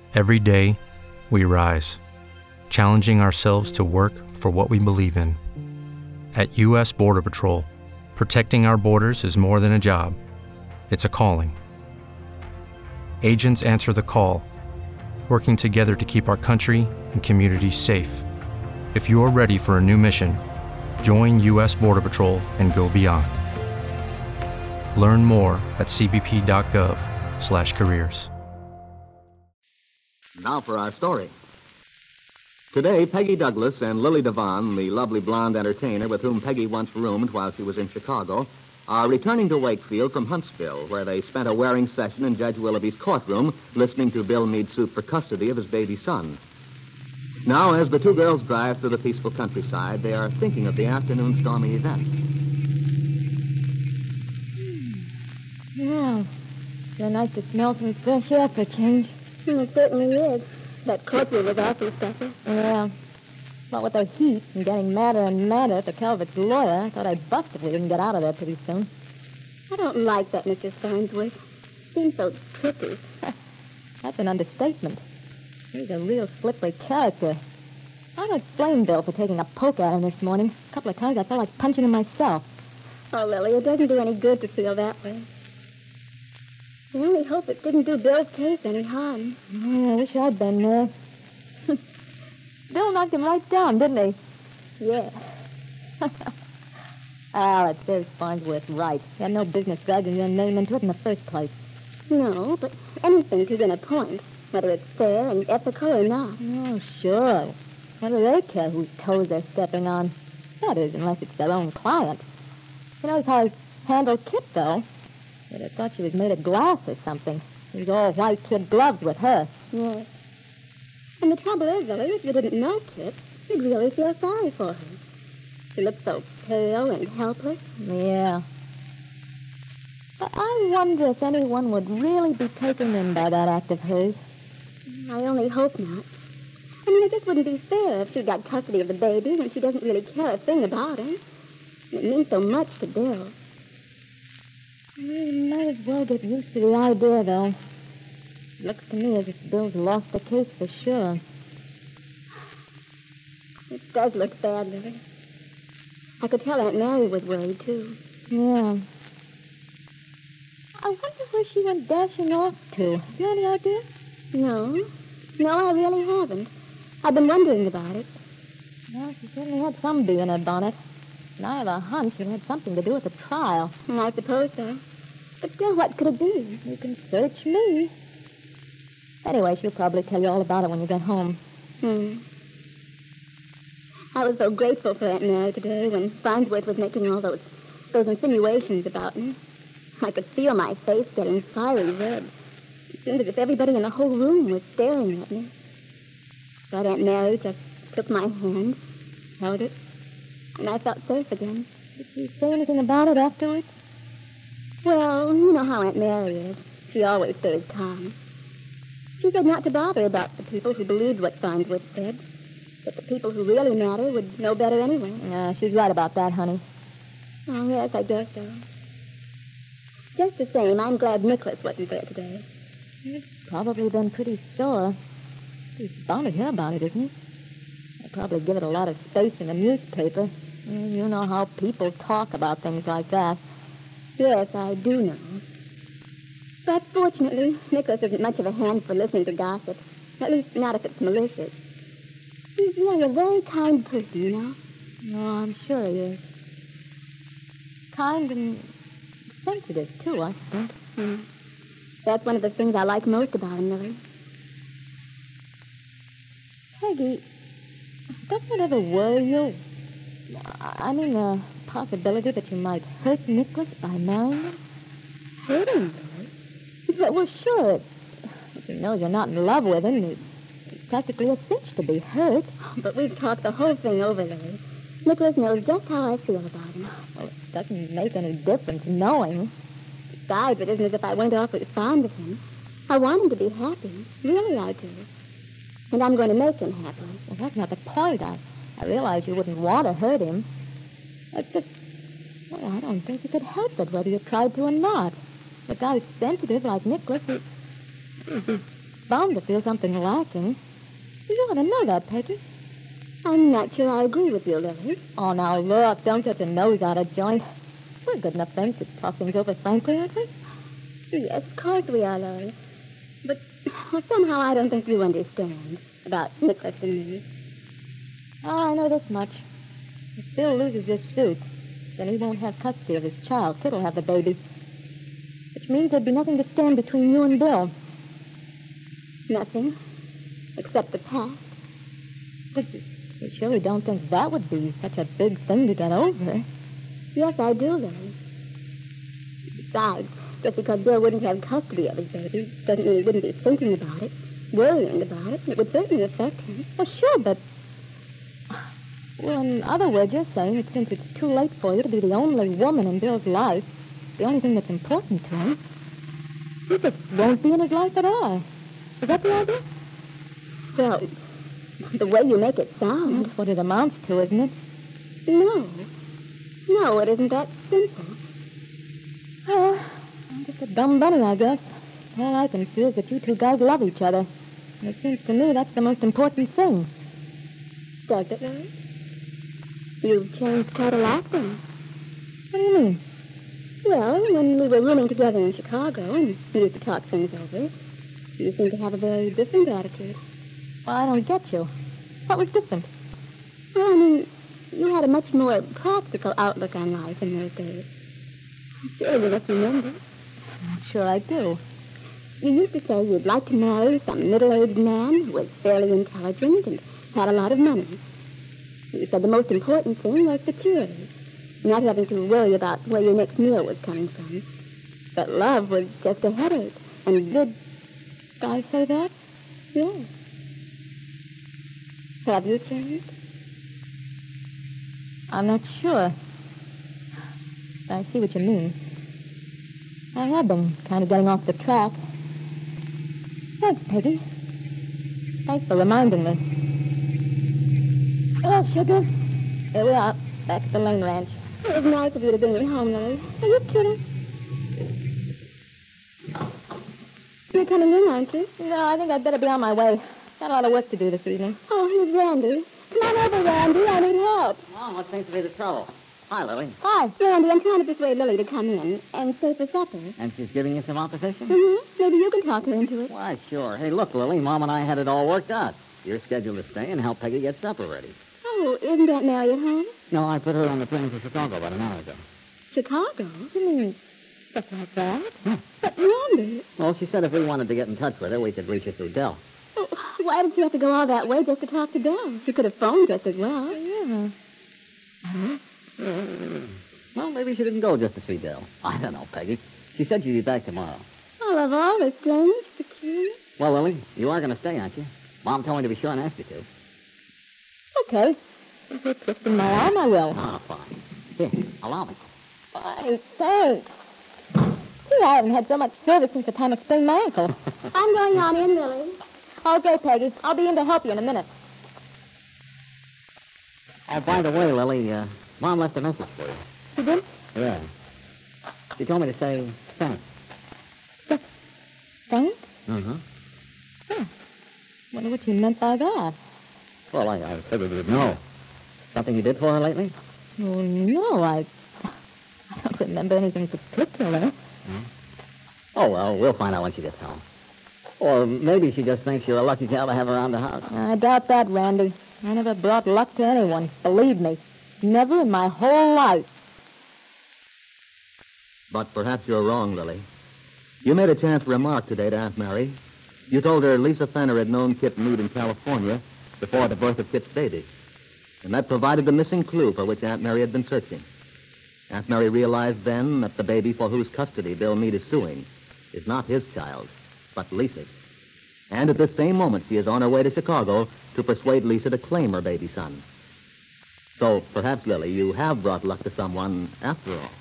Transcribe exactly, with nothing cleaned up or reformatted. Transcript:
Every day, we rise, challenging ourselves to work for what we believe in. At U S Border Patrol, protecting our borders is more than a job. It's a calling. Agents answer the call, working together to keep our country and communities safe. If you are ready for a new mission, join U S Border Patrol and go beyond. Learn more at c b p dot gov slash careers. Now for our story. Today, Peggy Douglas and Lily Devon, the lovely blonde entertainer with whom Peggy once roomed while she was in Chicago, are returning to Wakefield from Huntsville, where they spent a wearing session in Judge Willoughby's courtroom listening to Bill Meade's suit for custody of his baby son. Now, as the two girls drive through the peaceful countryside, they are thinking of the afternoon stormy events. Yeah, it's so nice to smell some fresh air for a change. It certainly is. That courtroom was awful stuffy. Yeah. But with the heat and getting madder and madder for Calvert's lawyer, I thought I'd bust if we didn't get out of there pretty soon. I don't like that Mister Farnsworth. Seems so tricky. That's an understatement. He's a real slippery character. I got blamed Bill for taking a poke at him this morning. A couple of times I felt like punching him myself. Oh, Lily, it doesn't do any good to feel that way. I only hope it didn't do Bill's case any harm. Yeah, I wish I'd been there. Bill knocked him right down, didn't he? Yeah. Ah, it serves Farnsworth right. He had no business dragging your name into it in the first place. No, but anything's within a point, whether it's fair and ethical or not. Oh, sure. What do they care whose toes they're stepping on? That is, unless it's their own client. You know how I handled Kit, though? But I thought she was made of glass or something. He was all white kid gloves with her. Yeah. And the trouble is, though, if you didn't know Kit, you'd really feel sorry for her. She looked so pale and helpless. Yeah. But I wonder if anyone would really be taken in by that act of hers. I only hope not. I mean, it just wouldn't be fair if she got custody of the baby when she doesn't really care a thing about him. It means so much to Bill. You might as well get used to the idea, though. Looks to me as if Bill's lost the case for sure. It does look bad, Lily. I could tell Aunt Mary was worried, too. Yeah. I wonder where she went dashing off to. You any idea? No. No, I really haven't. I've been wondering about it. Well, she certainly had some bee in her bonnet. And I have a hunch it had something to do with the trial. I suppose so. But still, what could it be? You can search me. Anyway, she'll probably tell you all about it when you get home. Hmm. I was so grateful for Aunt Mary today when Farnsworth was making all those those insinuations about me. I could feel my face getting fiery red. It seemed as if everybody in the whole room was staring at me. But Aunt Mary just took my hand, held it, and I felt safe again. Did she say anything about it afterwards? Well, you know how Aunt Mary is. She always stays calm. She said not to bother about the people who believed what Farnsworth said, that the people who really matter would know better anyway. Yeah, she's right about that, honey. Oh, yes, I guess so. Just the same, I'm glad Nicholas wasn't there today. He's probably been pretty sore. He's bound to hear about it, isn't he? I'll probably give it a lot of space in the newspaper. You know how people talk about things like that. Yes, I do know. But fortunately, Nicholas isn't much of a hand for listening to gossip. At least not if it's malicious. He's really a very kind person, you know. No, I'm sure he is. Kind and sensitive, too, I think. Hmm. That's one of the things I like most about him, Lily. Peggy, doesn't it ever worry you? I mean, the possibility that you might hurt Nicholas by marrying him? Hurt him? Yeah, well, sure. If you know you're not in love with him, it's practically a cinch to be hurt. But we've talked the whole thing over, Lily. Nicholas knows just how I feel about him. Well, it doesn't make any difference knowing. Besides, it isn't as if I went off with fond of him. I want him to be happy. Really, I do. And I'm going to make him happy. Well, that's not the point. I, I realize you wouldn't want to hurt him. It's just, well, I don't think you could help it whether you tried to or not. A guy sensitive like Nicholas, he, bound to feel something lacking. You ought to know that, Peggy. I'm not sure I agree with you, Lily. Oh, now, look, don't get your nose out of joint. We're good enough friends to talk things over frankly, aren't we? Yes, of course we are, Lily. But well, somehow I don't think you understand about Nicholas and me. Oh, I know this much. If Bill loses this suit, then he won't have custody of his child. Kid'll have the baby. Which means there'd be nothing to stand between you and Bill. Nothing, except the past. But you, you surely don't think that would be such a big thing to get over. Yes, I do, Lily. Besides, just because Bill wouldn't have custody of his baby doesn't mean he wouldn't be thinking about it, worrying about it. It would certainly affect him. Well, sure, but... Well, in other words, you're saying that since it's too late for you to be the only woman in Bill's life, the only thing that's important to him, you just won't be in his life at all. Is that the idea? Well, the way you make it sound... That's what it amounts to, isn't it? No. No, it isn't that simple. Well, I'm just a dumb bunny, I guess. All I can feel is that you two guys love each other. And it seems to me that's the most important thing. Does it, Lily? You've changed quite a lot, then. What do you mean? Well, when we were rooming together in Chicago and we used to talk things over, you seemed to have a very different attitude. Well, I don't get you. What was different? Well, I mean, you had a much more practical outlook on life in those days. I'm sure you must remember. I'm sure I do. You used to say you'd like to marry some middle-aged man who was fairly intelligent and had a lot of money. You said the most important thing was security, not having to worry about where your next meal was coming from. But love was just a headache. And Did I say that? yes. Have you changed? I'm not sure. I see what you mean. I have been kind of getting off the track. Thanks, Peggy. Thanks for reminding me. Well, sugar, here we are, back at the Lane Ranch. It was nice of you to bring me home, Lily. Are you kidding? You're coming in, aren't you? No, I think I'd better be on my way. Got a lot of work to do this evening. Oh, here's Randy. Come on over, Randy. I need help. Well, what seems to be the trouble? Hi, Lily. Hi. Randy, I'm trying to persuade Lily to come in and stay for supper. And she's giving you some opposition? Mm-hmm. Maybe you can talk her into it. Why, sure. Hey, look, Lily, Mom and I had it all worked out. You're scheduled to stay and help Peggy get supper ready. Oh, isn't Aunt Mary at home? No, I put her on the plane to Chicago about an hour ago. Chicago? You mean stuff like that? But Randy... Well, she said if we wanted to get in touch with her, we could reach her through Dell. Oh, why did you have to go all that way just to talk to Bill? You could have phoned just as well. Yeah. Well, maybe she didn't go just to see Dell. I don't know, Peggy. She said she'd be back tomorrow. Oh, of all the things, peculiar. Well, Lily, you are going to stay, aren't you? Mom told me to be sure and ask you to. Okay. If you're twisting my arm, I will. Oh, fine. Here, allow me. Fine, thanks. Gee, I haven't had so much service since the time I sprained my ankle. I'm going on in, Lily. Okay, Peggy. I'll be in to help you in a minute. Oh, by the way, Lily, uh, Mom left a message for you. You did? Yeah. She told me to say thanks. Thanks? Mm-hmm. Huh. Wonder what you meant by that. Well, I, I figured you'd know. Something you did for her lately? Oh, no, I... I don't remember anything particular. Hmm? Oh, well, we'll find out when she gets home. Or maybe she just thinks you're a lucky gal to have around the house. I doubt that, Randy. I never brought luck to anyone. Believe me. Never in my whole life. But perhaps you're wrong, Lily. You made a chance remark today to Aunt Mary. You told her Lisa Fenner had known Kit Meade in California before the birth of Kit's baby. And that provided the missing clue for which Aunt Mary had been searching. Aunt Mary realized then that the baby for whose custody Bill Meade is suing is not his child, but Lisa's. And at this same moment, she is on her way to Chicago to persuade Lisa to claim her baby son. So perhaps, Lily, you have brought luck to someone after all.